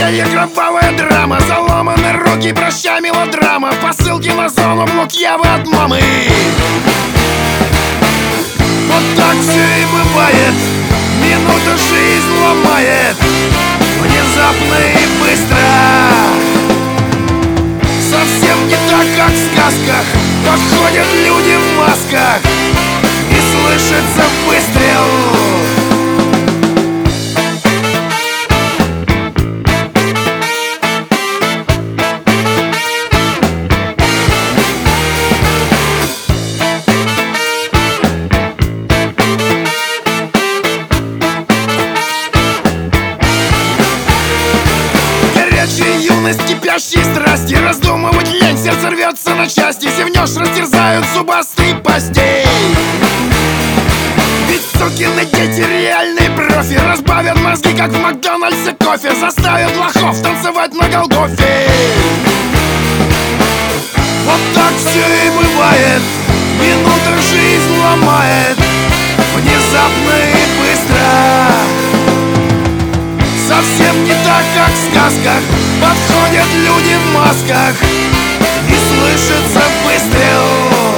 веселье, кровавая драма, заломаны руки, прощай, мелодрама, посылки на зону, блок Явы от мамы. Вот так все и бывает, минута жизнь ломает, внезапно и быстро. Совсем не так, как в сказках, подходят люди в масках, и слышится выстрел. Юность, кипящие страсти, раздумывать лень, сердце рвется на части, зевнешь, растерзают зубастые пасти. Ведь сукины дети реальные профи, разбавят мозги, как в Макдональдсе кофе, заставят лохов танцевать на Голгофе. Вот так все и бывает, минута жизнь ломает, внезапно и быстро. Совсем не так, как в сказках, подходят люди в масках, и слышится выстрел.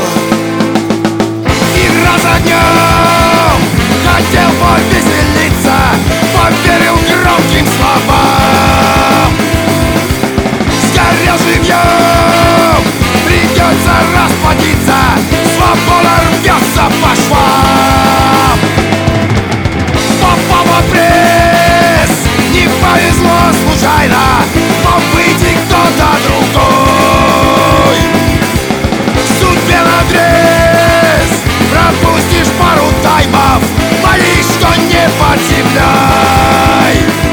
Игра за днем, хотел повеселиться, поверил громким словам. Сгорел живьем, придется расплатиться, свобода рвется по швам. Попал в пресс, не повезло случайно, мог быть и кто-то другой. Судьбе надрез, пропустишь пару таймов, молись, что не под землей.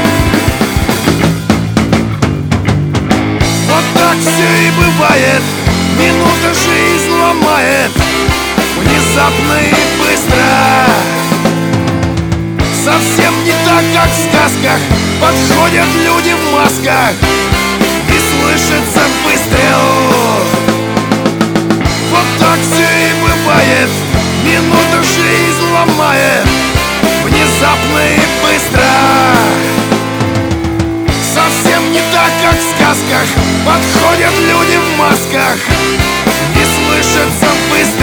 Вот так все и бывает, минута жизнь ломает, внезапно и быстро. Совсем не так, как в сказках, подходят люди в масках, и слышится выстрел. Вот так все и бывает, минута жизнь ломает, внезапно и быстро. Совсем не так, как в сказках, подходят люди в масках, и слышится выстрел.